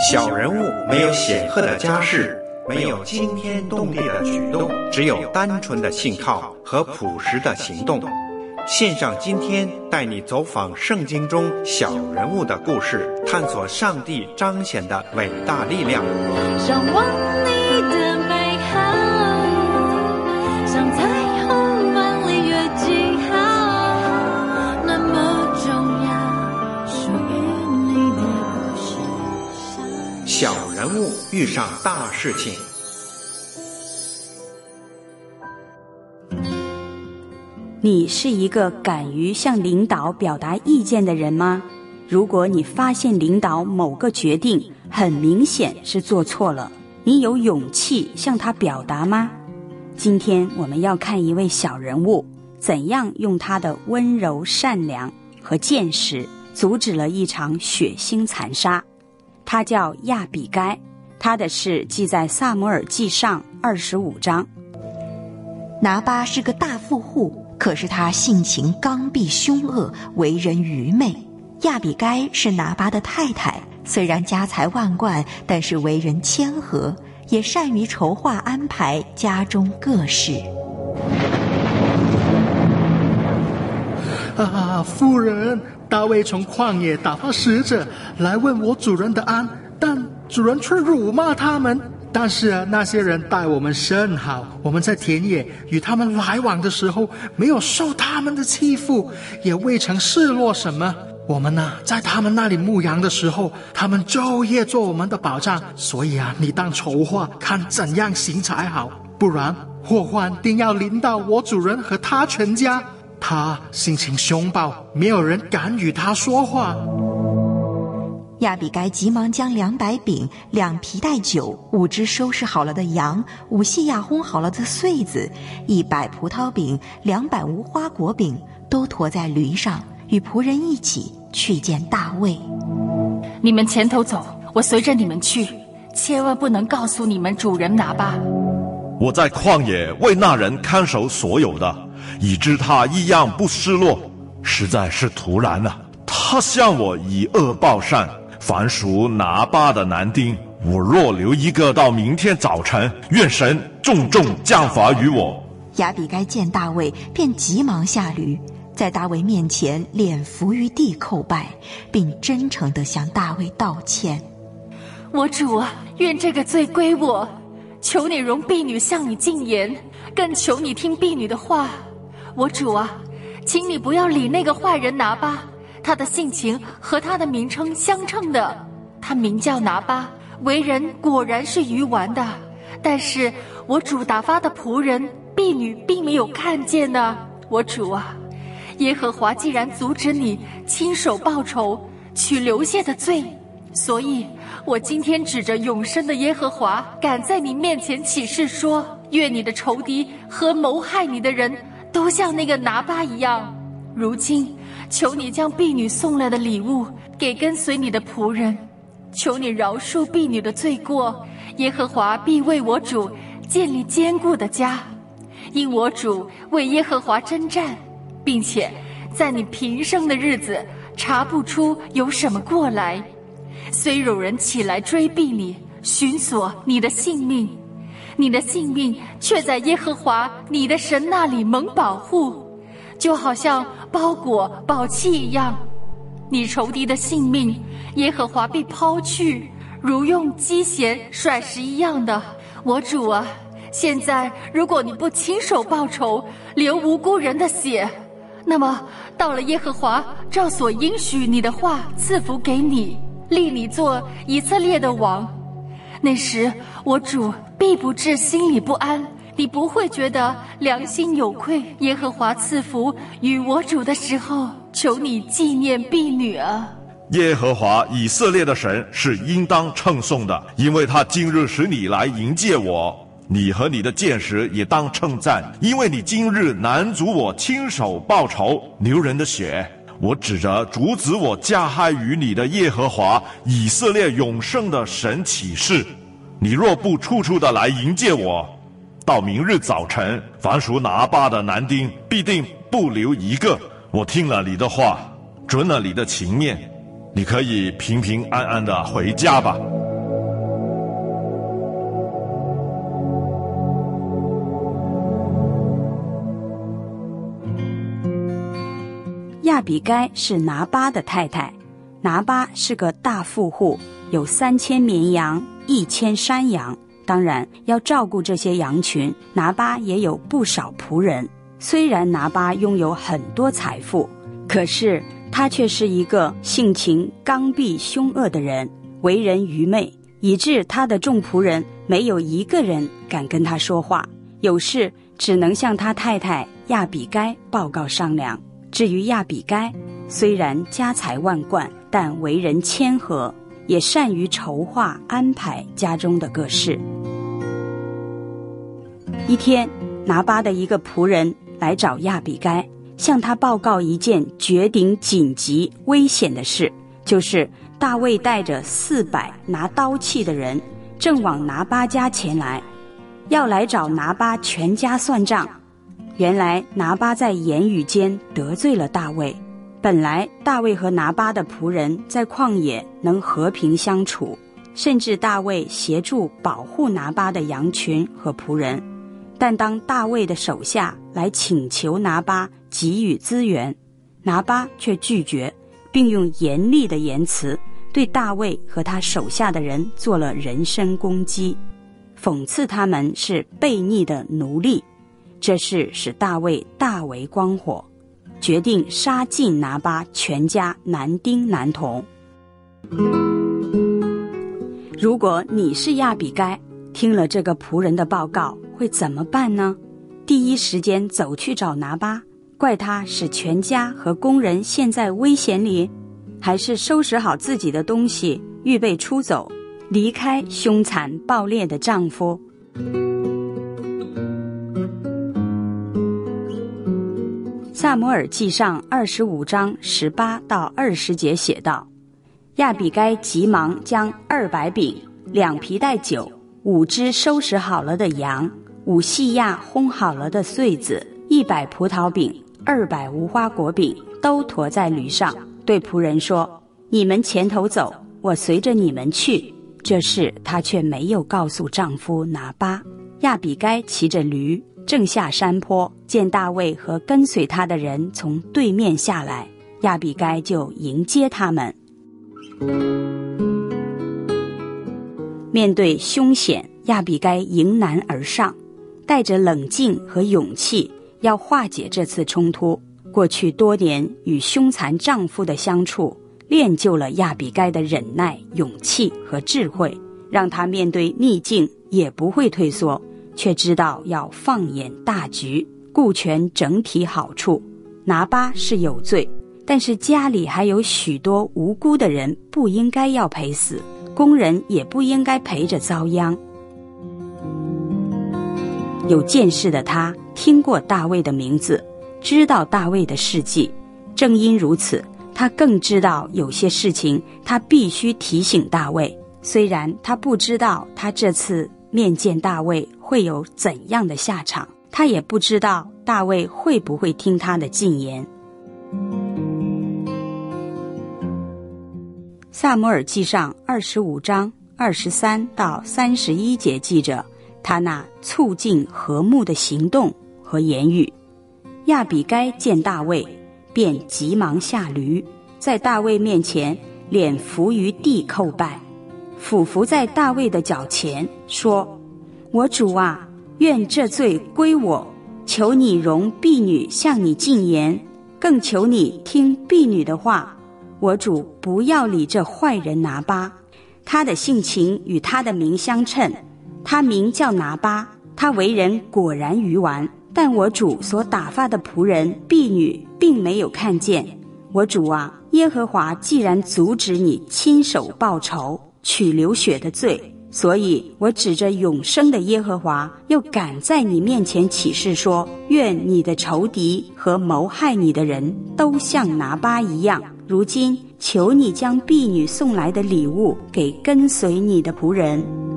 小人物没有显赫的家世，没有惊天动地的举动，只有单纯的信靠和朴实的行动。线上今天带你走访圣经中小人物的故事，探索上帝彰显的伟大力量。 向往你的美好，像彩虹万里越记号，那么重要，属于你的故事。 小人物遇上大事情。 你是一个敢于向领导表达意见的人吗？如果你发现领导某个决定很明显是做错了，你有勇气向他表达吗？今天我们要看一位小人物怎样用他的温柔善良和见识阻止了一场血腥残杀。他叫亚比该，他的事记在撒母耳记上25章。 拿巴是个大富户，可是他性情刚愎凶恶，为人愚昧。亚比该是拿巴的太太，虽然家财万贯，但是为人谦和，也善于筹划安排家中各事。 夫人，大卫从旷野打发使者来问我主人的安，但主人却辱骂他们。但是那些人待我们甚好，我们在田野与他们来往的时候，没有受他们的欺负，也未曾示弱什么。我们在他们那里牧羊的时候，他们昼夜做我们的保障。所以你当筹划，看怎样行才好，不然祸患定要临到我主人和他全家。他性情凶暴，没有人敢与他说话。 亚比该急忙将200饼、2皮带酒、5只收拾好了的羊、5细亚烘好了的穗子、100葡萄饼、200无花果饼都驮在驴上，与仆人一起去见大卫。 你们前头走，我随着你们去，千万不能告诉你们主人拿巴。 我在旷野为那人看守所有的，以致他一样不失落，实在是突然了。他向我以恶报善，凡属拿巴的男丁，我若留一个到明天早晨，愿神重重降罚于我。 亚比该见大卫，便急忙下驴，在大卫面前脸伏于地叩拜，并真诚地向大卫道歉。 我主啊，愿这个罪归我，求你容婢女向你进言，更求你听婢女的话。我主啊，请你不要理那个坏人拿巴，他的性情和他的名称相称的。他名叫拿巴，为人果然是愚顽的，但是我主打发的仆人婢女并没有看见呢。我主啊，耶和华既然阻止你亲手报仇，取流血的罪，所以我今天指着永生的耶和华，敢在你面前起誓说，愿你的仇敌和谋害你的人都像那个拿巴一样。如今求你将婢女送来的礼物给跟随你的仆人，求你饶恕婢女的罪过，耶和华必为我主建立坚固的家。因我主为耶和华征战，并且在你平生的日子查不出有什么过来。虽有人起来追逼你，寻索你的性命，你的性命却在耶和华你的神那里蒙保护，就好像包裹宝器一样。你仇敌的性命，耶和华必抛去，如用机弦甩石一样的。我主啊，现在如果你不亲手报仇，流无辜人的血，那么到了耶和华照所应许你的话赐福给你，立你做以色列的王，那时我主必不至心里不安，你不会觉得良心有愧。耶和华赐福与我主的时候，求你纪念婢女啊。 耶和华以色列的神是应当称颂的，因为他今日使你来迎接我。你和你的见识也当称赞，因为你今日难阻我亲手报仇流人的血。我指着阻止我加害于你的耶和华以色列永生的神起誓，你若不处处的来迎接我，到明日早晨，凡属拿巴的男丁必定不留一个。我听了你的话，准了你的情面，你可以平平安安的回家吧。 比该是拿巴的太太，拿巴是个大富户，有3000绵羊，1000山羊。当然要照顾这些羊群，拿巴也有不少仆人。虽然拿巴拥有很多财富，可是他却是一个性情刚愎凶恶的人，为人愚昧，以致他的众仆人没有一个人敢跟他说话，有事只能向他太太亚比该报告商量。至于亚比该，虽然家财万贯，但为人谦和，也善于筹划安排家中的各事。一天，拿巴的一个仆人来找亚比该，向他报告一件绝顶紧急危险的事，就是大卫带着400拿刀器的人正往拿巴家前来，要来找拿巴全家算账。原来拿巴在言语间得罪了大卫，本来大卫和拿巴的仆人在旷野能和平相处，甚至大卫协助保护拿巴的羊群和仆人。但当大卫的手下来请求拿巴给予资源，拿巴却拒绝，并用严厉的言辞对大卫和他手下的人做了人身攻击，讽刺他们是悖逆的奴隶。这事使大卫大为光火，决定杀尽拿巴全家男丁男童。如果你是亚比该，听了这个仆人的报告，会怎么办呢？第一时间走去找拿巴，怪他使全家和工人陷在危险里，还是收拾好自己的东西，预备出走，离开凶残暴烈的丈夫？撒母耳记上25章18到20节写道：亚比该急忙将200饼、2皮带酒、5只收拾好了的羊、5细亚烘好了的穗子、100葡萄饼、200无花果饼都驮在驴上，对仆人说：你们前头走，我随着你们去。这事她却没有告诉丈夫拿巴。亚比该骑着驴正下山坡，见大卫和跟随他的人从对面下来，亚比该就迎接他们。面对凶险，亚比该迎难而上，带着冷静和勇气，要化解这次冲突。过去多年与凶残丈夫的相处，练就了亚比该的忍耐、勇气和智慧，让她面对逆境也不会退缩，却知道要放眼大局，顾全整体好处。拿巴是有罪，但是家里还有许多无辜的人不应该要赔死，工人也不应该陪着遭殃。有见识的他听过大卫的名字，知道大卫的事迹，正因如此，他更知道有些事情他必须提醒大卫。虽然他不知道他这次面见大卫会有怎样的下场，他也不知道大卫会不会听他的进言。撒母耳记上25章23到31节记着他那促进和睦的行动和言语。亚比该见大卫，便急忙下驴，在大卫面前脸伏于地叩拜，俯伏在大卫的脚前，说：我主啊，愿这罪归我，求你容婢女向你进言，更求你听婢女的话。我主不要理这坏人拿巴，他的性情与他的名相称，他名叫拿巴，他为人果然愚顽，但我主所打发的仆人婢女并没有看见。我主啊，耶和华既然阻止你亲手报仇，取流血的罪，所以我指着永生的耶和华，又敢在你面前起誓说，愿你的仇敌和谋害你的人都像拿巴一样。如今求你将婢女送来的礼物给跟随你的仆人。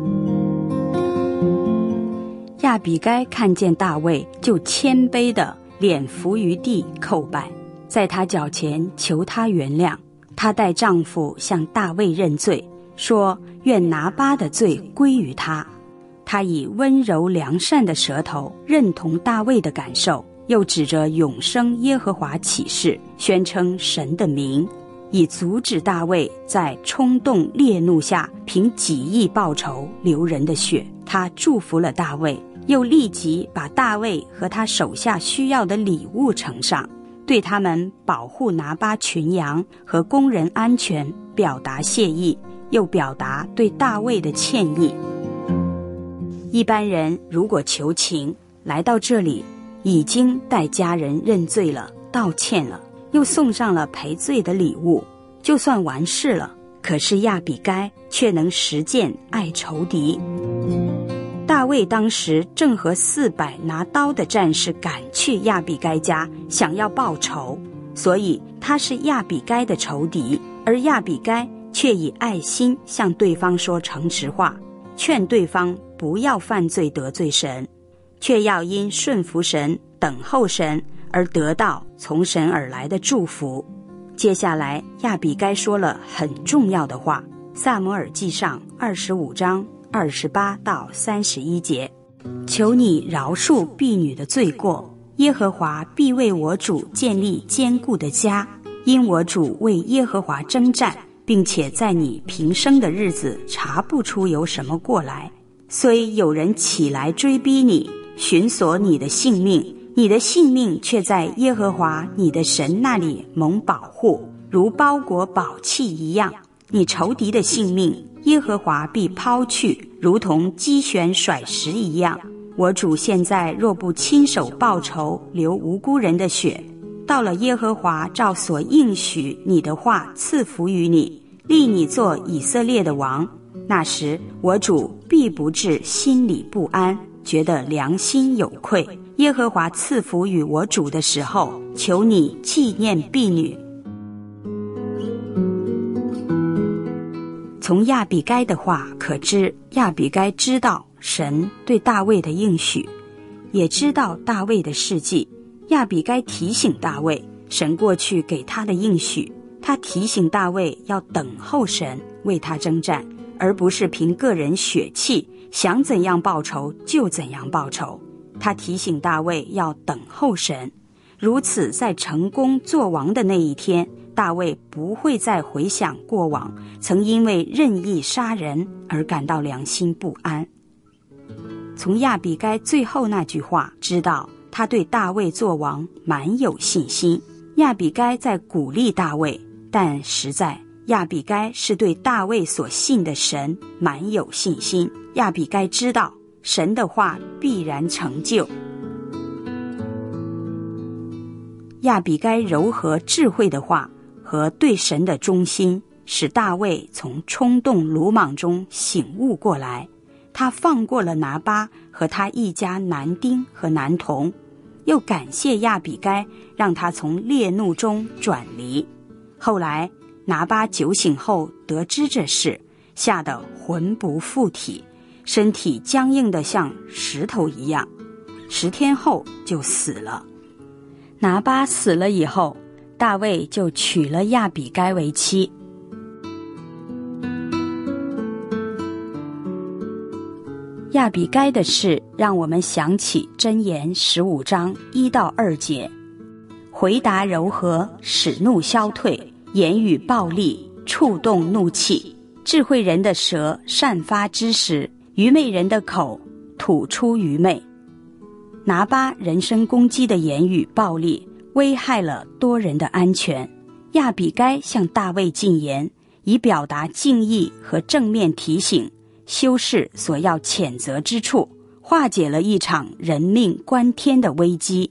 亚比该看见大卫，就谦卑的脸伏于地叩拜，在他脚前求他原谅。她带丈夫向大卫认罪，说愿拿巴的罪归于他。她以温柔良善的舌头认同大卫的感受， 又指着永生耶和华起誓，宣称神的名，以阻止大卫在冲动烈怒下凭己意报仇流人的血。他祝福了大卫，又立即把大卫和他手下需要的礼物呈上，对他们保护拿巴群羊和工人安全表达谢意，又表达对大卫的歉意。一般人如果求情，来到这里已经带家人认罪了，道歉了，又送上了赔罪的礼物，就算完事了。可是亚比该却能实践爱仇敌。大卫当时正和400拿刀的战士赶去亚比该家，想要报仇，所以他是亚比该的仇敌，而亚比该却以爱心向对方说诚实话，劝对方不要犯罪得罪神，却要因顺服神等候神而得到从神而来的祝福。接下来亚比该说了很重要的话，撒母耳记上25章28到31节，求你饶恕婢女的罪过，耶和华必为我主建立坚固的家，因我主为耶和华征战，并且在你平生的日子查不出有什么过来。虽有人起来追逼你，寻索你的性命，你的性命却在耶和华你的神那里蒙保护，如包裹宝器一样。你仇敌的性命，耶和华必抛去，如同击旋甩石一样。我主现在若不亲手报仇，流无辜人的血，到了耶和华照所应许你的话赐福于你，立你做以色列的王，那时我主必不至心里不安，觉得良心有愧。耶和华赐福与我主的时候，求你纪念婢女。从亚比该的话可知，亚比该知道神对大卫的应许，也知道大卫的事迹。亚比该提醒大卫神过去给他的应许，他提醒大卫要等候神为他征战，而不是凭个人血气想怎样报仇就怎样报仇。他提醒大卫要等候神，如此在成功做王的那一天，大卫不会再回想过往曾因为任意杀人而感到良心不安。从亚比该最后那句话知道他对大卫做王蛮有信心。亚比该在鼓励大卫，但实在亚比该是对大卫所信的神蛮有信心。亚比该知道神的话必然成就。亚比该柔和智慧的话和对神的忠心，使大卫从冲动鲁莽中醒悟过来。他放过了拿巴和他一家男丁和男童，又感谢亚比该让他从烈怒中转离。后来拿巴酒醒后得知这事，吓得魂不附体，身体僵硬得像石头一样，10天后就死了。拿巴死了以后，大卫就娶了亚比该为妻。亚比该的事让我们想起箴言15章1到2节，回答柔和，使怒消退，言语暴力，触动怒气。智慧人的舌散发知识，愚昧人的口吐出愚昧。拿巴人身攻击的言语暴力，危害了多人的安全。亚比该向大卫进言，以表达敬意和正面提醒，修饰所要谴责之处，化解了一场人命关天的危机。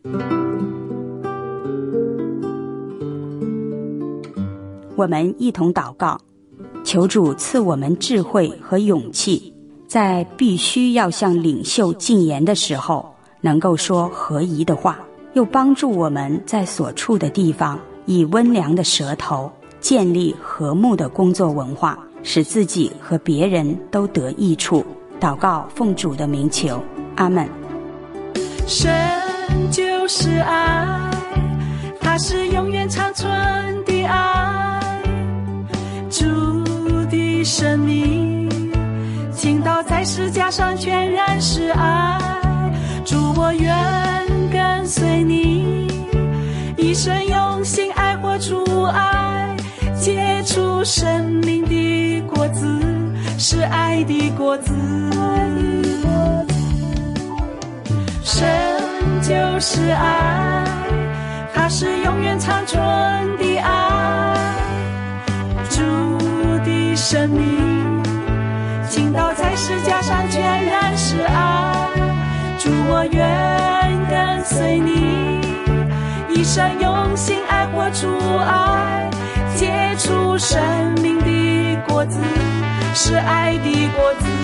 我们一同祷告，求主赐我们智慧和勇气，在必须要向领袖进言的时候，能够说合宜的话，又帮助我们在所处的地方以温良的舌头建立和睦的工作文化，使自己和别人都得益处。祷告奉主的名求，阿们。 神就是爱，他是永远长存的爱，主的生命倾倒在世界上全然是爱，主我愿跟随你，一生用心爱活出爱，结出生命的果子，是爱的果子。神就是爱，它是永远长存的爱，主的生命倾倒在十架上，全然是爱。主，我愿跟随你，一生用心爱活出爱，结出生命的果子，是爱的果子。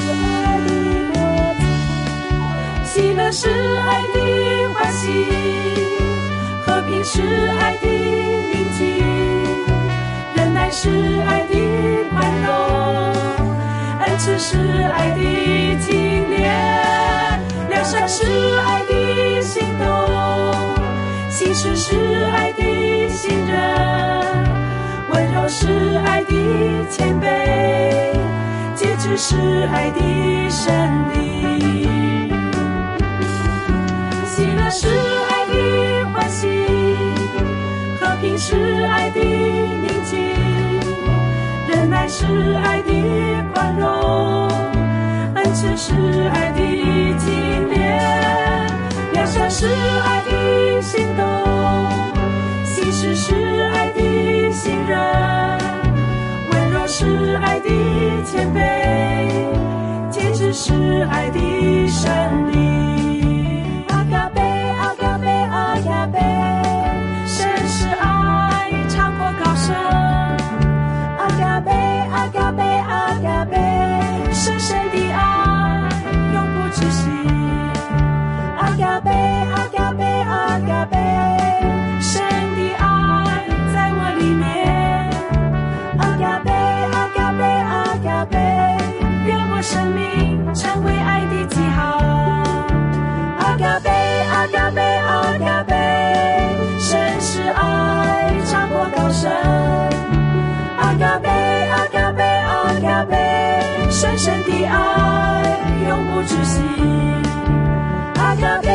喜乐是爱的欢喜，和平是爱的宁静，忍耐是爱的宽容，恩慈是爱的经验，良善是爱的行动，信实是爱的信任，温柔是爱的谦卑，节制是爱的真理。喜乐是爱的欢喜，和平是爱的宁静，忍耐是爱的宽容，恩慈是爱的经验，良善是爱的行动，信实是爱的信任，温柔是爱的谦卑，节制是爱的真理。深深的爱永不止息，阿嘎贝阿嘎贝阿嘎贝，神的爱在我里面，阿嘎贝阿嘎贝阿嘎贝，愿我生命成为爱的记号，阿嘎贝阿嘎贝阿嘎贝，神是爱长阔高深，阿嘎贝阿嘎贝阿嘎贝，深深的爱永不止息，阿嘎贝